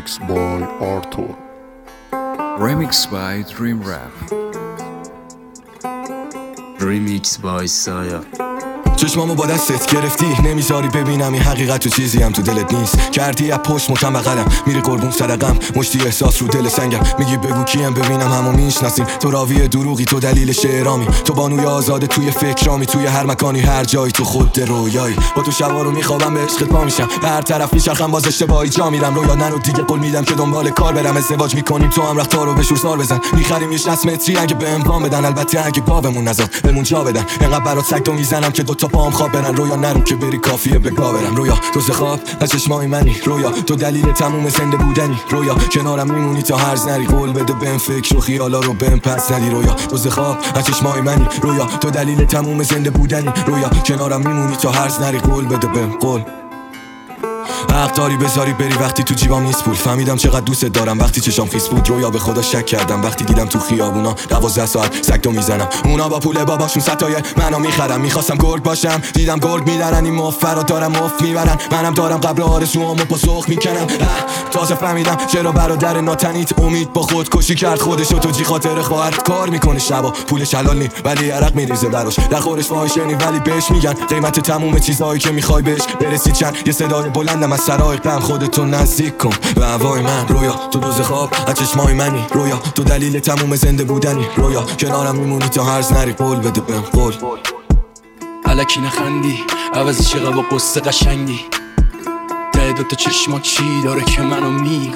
Remix by Arthur. Remix by Dream Rap. Remix by Saya. چشمامو با دستت گرفتی، نمیذاری ببینم این حقیقت تو چیزی هم تو دلت نیست. کردی از پشت مکم بغلم، میری قربون سرقم، مشتی احساس رو دل سنگم. میگی بگو کیم ببینم همو میشناسیم. تو راوی دروغی، تو دلیل شعرامی، تو بانوی آزاده توی فکرامی. توی هر مکانی هر جایی تو خود رویایی. با تو شبا رو میخوابم به عشقت پا میشم، به هر طرف میچرخم باز اشتباهی جا میرم. رویا نرو دیگه، قول میدم که دنبال کار برم. ازدواج میکنیم تو هم رفتار رو به شور سار بزن. میخریم یه 60 متری اگه به امکان بدن، البته اگه بابمون نذار بهمون جا بدن. انقدر برات سگدو میزنم که دو تا پام خواب برن. رویا نرو که بری کافیه به گا برم. رویا تو خواب از چشمای منی، رویا تو دلیل تموم زنده بودنی. رویا کنارم میمونی تا هرز نری، قول بده بهم فکر و خیالا رو بهم پس ندی. رویا تو خواب از چشمای منی، رویا تو دلیل تموم زنده بودنی. رویا کنارم میمونی تا هرز نری، قول بده بهم قول. حق داری بذاری بری وقتی تو جیبام نیست پول. فهمیدم چقدر دوست دارم وقتی چشام خیس بود. رویا به خدا شک کردم وقتی دیدم تو خیابونا 12 ساعت سگدو میزنم. اونا با پول باباشون ستای منو میخرم. میخواستم گرگ باشم، دیدم گرگ میدارن. این مفرا دارم مفت میبرن، منم دارم قبل آرزوامو پاسخ میکنم. تازه فهمیدم چرا برادر ناتنیت امید با خودکشی کرد خودشو. تو جی خاطر خواهرت کار میکنه شبا، پولش حلال نی ولی عرق میریزه براش. نخورش فاحشه نی ولی بهش میگن قیمت تموم چیزایی که میخوای بهش برسی چند. یه صدای بلندم از سرای غم، خودتو نزدیک کن به هوای من. رویا تو روز خواب از چشمای منی، رویا تو دلیل تموم زنده بودنی. رویا کنارم میمونی تا هرز نری، قول بده بهم قول. الکی نخندی عوضی چقدر با قصه قشنگی. ته دوتا چشما چی داره که منو میگه.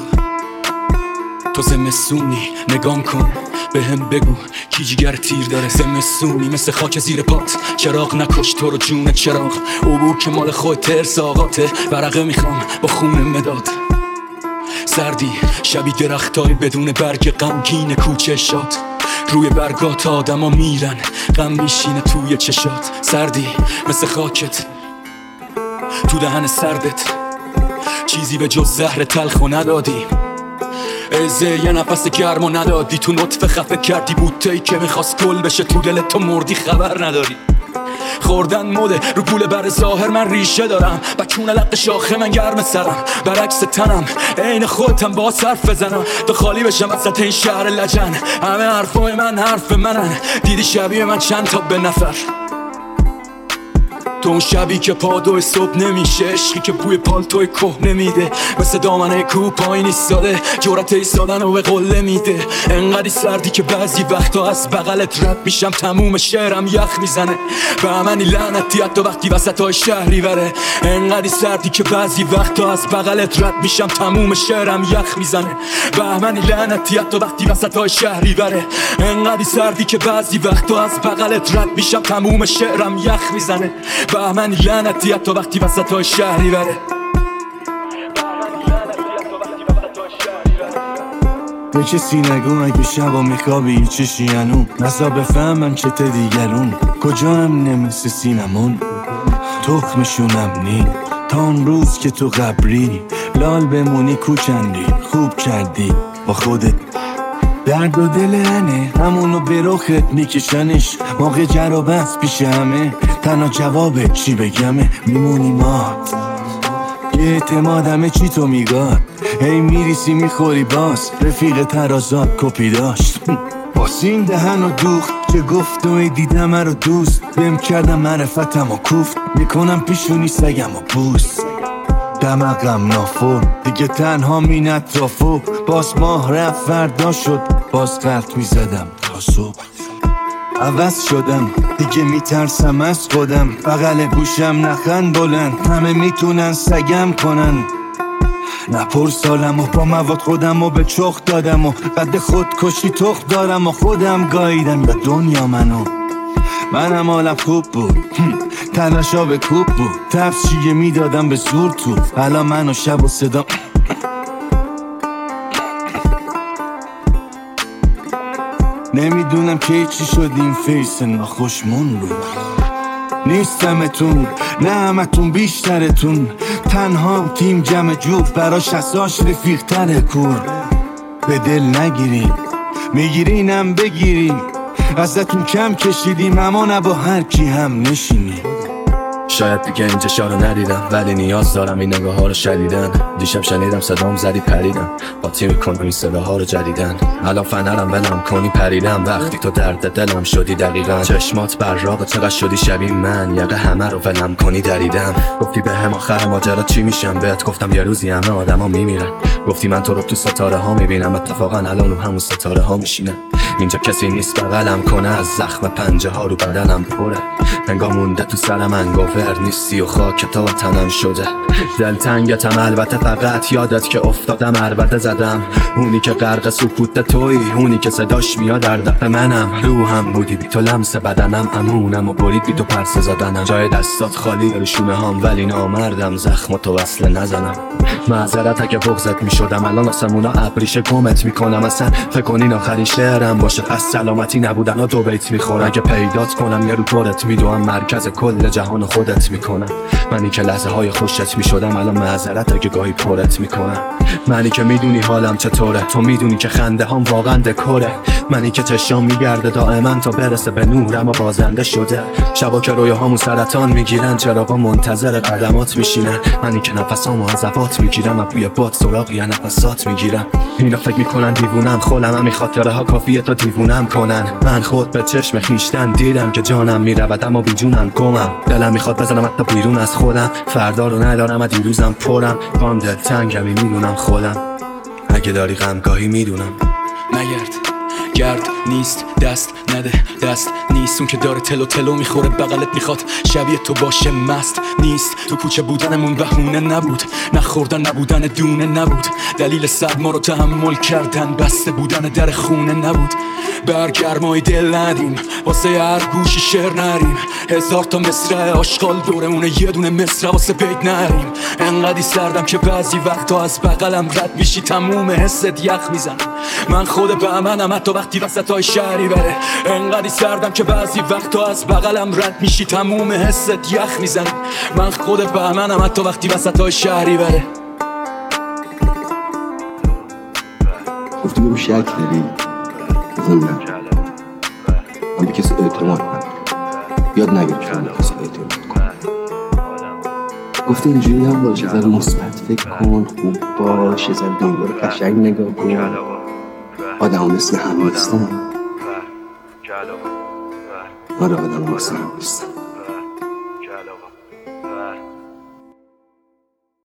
تو زمستونی نگام کن بهم بگو کی جگر تیر داره. زمستونی مثل خاک زیر پات، چراغ نکش تو رو جون چراغ. عبور که مال خود ترس آقاته، ورقه میخوام با خون مداد. سردی شبی درختای بدون برگ غمگین کوچه شاد. روی برگات آدما میرن، غم میشینه توی چشات. سردی مثل خاکت تو دهن سردت، چیزی به جز زهر تلخو ندادی. ازه یه نفس گرمو ندادی. تو نطفه خفه کردی بوته‌ای که میخواست گل بشه. تو دلت تو مردی خبر نداری. خوردن مده رو پول بر ظاهر، من ریشه دارم. بچون لق شاخه من گرم سرم، برعکس تنم عین خودتم با صرف بزنم. تا خالی بشم وسط این شهر لجن. همه حرفای من حرف منن، دیدی شبیه من چند تا به نفر. تو اون شبی که پادو صبح نمیشه، عشقی که بوی پالتوی کهنه میده. مثل دامنه کو پایین ایستاده، جرأت ایستادن رو به قله میده. انقدی سردی که بعضی وقتا از بغلت رد میشم، تموم شعرم یخ میزنه. به منی لعنتی حتی وقتی وسطای شهری وره. انقدی سردی که بعضی وقتا از بغلت رد میشم، تموم شعرم یخ میزنه. به منی لعنتی حتی وقتی وسطای شهری وره. انقدی سردی که بعضی وقتا از بغلت رد میشم، تموم شعرم یخ میزنه. بهمن لعنتی حتی وقتی وسطای شهری وره. به کسی نگو اگه شبا میخوابی چشی هنون. نزا بفهمم چه دیگرون کجا هم نمسه سینمون. تخمشونم نی تا اون روز که تو قبری لال بمونی کوچندی. خوب کردی با خودت، درد و دل هنه همونو به رخت میکشنش. موقع جر و بحث پیش همه، تنها جوابه چی بگمه. میمونی مات یه اعتمادمه چی تو میگاد. هی میریسی میخوری باز، رفیق ترازات کپی داشت. باسین دهن و دوخت چه گفت و دیدم رو دوست. بهم کردم معرفتم و کوفت، میکنم پیشونی سگم و بوست. دمقم نافور دیگه تنها مین اطرافو. باز ماه رفت فردا شد، باز قلط میزدم تا صبح. عوض شدم دیگه میترسم از خودم. بغل گوشم نخند بلند، همه میتونن سگم کنن. نپر سالم و با مواد خودم و به چخ دادم. و قد خودکشی تخ دارم و خودم گاییدم یا دنیا منو. منم حالم خوب بود، تلاشا به کوب بود. تفشیه میدادم به زور تو، الان منو شب و صدا. نمیدونم که چی شد این فیس ناخوشمون رو. نیستمتون نه همتون بیشترتون. تنها تیم جمع جوب براش اساش رفیق تره کور. به دل نگیریم میگیرینم بگیریم. ازتون کم کشیدیم اما نه با هر کی هم نشینیم. شاید دیگه این چشا رو ندیدم، ولی نیاز دارم این نگاه ها رو شدیدن. دیشب شنیدم صدام زدی پریدم، قاطی میکنم این صداها رو جدیدن. الان فنرم ولم کنی پریدم، وقتی تو درد دلم شدی دقیقا. چشمات براق چقدر شدی شبیه من، یقه همه رو ولم کنی دریدم. گفتی به هم آخر ماجرا چی میشم، بهت گفتم یه روزی همه آدما میمیرن. گفتی من تو رو تو ستاره ها میبینم، اتفاقا الان رو همون ستاره ها میشینم. اینجا کسی نیست بغلم کنه، از زخم پنجه ها رو بدنم پره. انگار مونده تو سرم انگاور نیستی و خاک تا وطنم شده. دلتنگتم البته، فقط یادت که افتادم عربده زدم. اونی که غرق سکوت تویی، اونی که صداش میاد در دفع منم. روحم بودی بی تو لمس بدنم، امونم و برید بی تو پرسه زدنم. جای دستات خالی رشونه هام، ولی نامردم زخم تو وصله نزنم. معذرت اگه بغضت میشدم، الان آسمونا ابریشه گمت میکنم. اصلا فکر کنین آخرین شعرم باشه، از سلامتی نبودن و 2 بیت میخورم. اگه پیدات کنم یه رو طورت میدوم، مرکز کل جهان خودت میکنم. منی که لحظه های خوشت میشدم، الان معذرت اگه گاهی پرت میکنم. منی که میدونی حالم چطوره، تو میدونی که خنده هام واقعا دکوره. منی که چشام میگرده دائما تا برسه به نور، اما بازنده شده. شبا که رویاهامو سرطان میگیرن، چراغا منتظر قدمات میشینن. منی که نفسامو از افات میگیرم، از بوی باد سراغی نفسات میگیرم. اینا فکر میکنن دیوونم، خودم همین خاطره ها کافیه تا دیوونم کنن. من خود به چشم خیشتن دیدم که جانم میرود اما بی جونم گمم. دلم میخواد بزنم حتی بیرون از خودم، فردا رو ندارم و دیروزم پرم. پام دلتنگمی میدونم خودم، اگه داری غمگاهی میدونم. نگرد گرد نیست، دست نده دست نیست. اون که داره تلو تلو میخوره بغلت میخواد شبیه تو باشه، مست نیست. تو کوچه بودنمون بهونه نبود، نخوردن نبودن دونه نبود. دلیل صد ما رو تحمل کردن، بسته بودن در خونه نبود. برگرمای دل ندیم، واسه هر گوشی شعر نریم. 1000 تا مصرع آشغال دورمونه، یه دونه مصرع واسه بیت نریم. انقدی سردم که بعضی وقتا از بغلم رد میشی، تموم حست یخ میزنم. من خود بهمنم حتی وقتی وسط های شهری بره. انقدی سردم که بعضی وقتا از بغلم رد میشی، تموم حست یخ میزنم. من خود بهمنم حتی وقتی وسط های شهری بره. گفتی برو شک داری؟ گفتم من به کسی اعتماد کنم، یاد نگرفتم به کسی اعتماد کنم. گفتی اینجوری هم باشه، یه ذره مثبت فکر کن، خوب باش، یه ذره دنیا رو قشنگ نگاه کن. آدم مثل هم نیستن. آره آدم مثل هم نیستن.